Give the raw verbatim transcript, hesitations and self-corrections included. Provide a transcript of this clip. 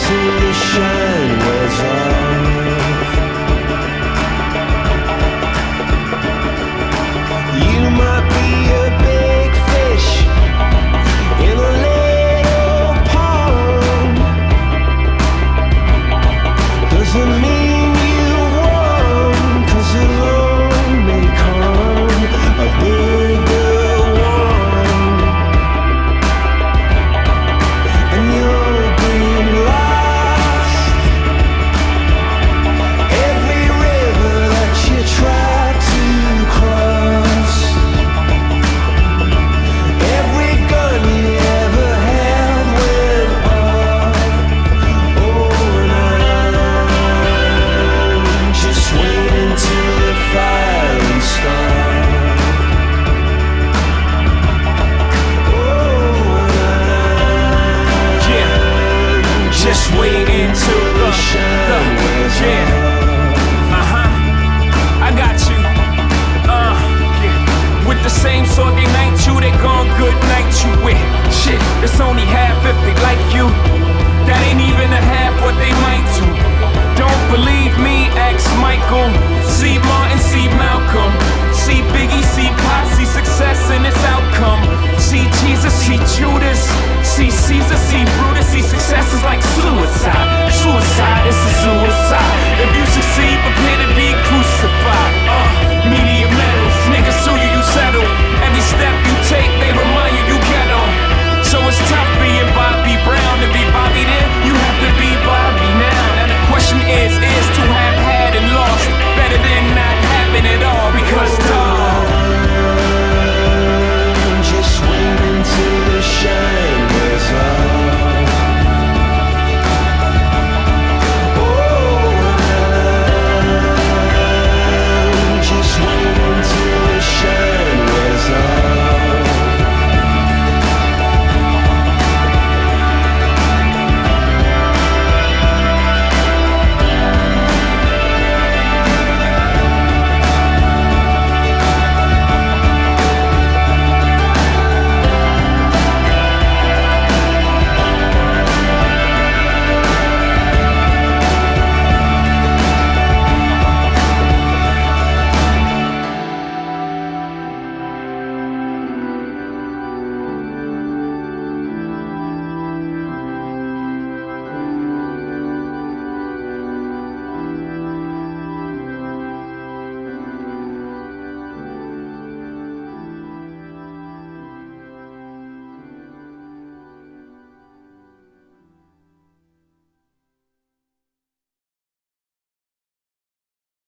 till the shine wears off. You might be a big fish in a little pond. Doesn't mean you've won, 'cause along may come a bigger one, and you'll be lost. Every river that you try to cross, every gun you ever had went off. Oh, and I'm just waiting till the fire starts. Oh, and Yeah, I'm just waiting till the, the yeah. Uh-huh, I got you. Uh, yeah. With the same sword they knight you, they gone good night you with. Shit, it's only half if they like you.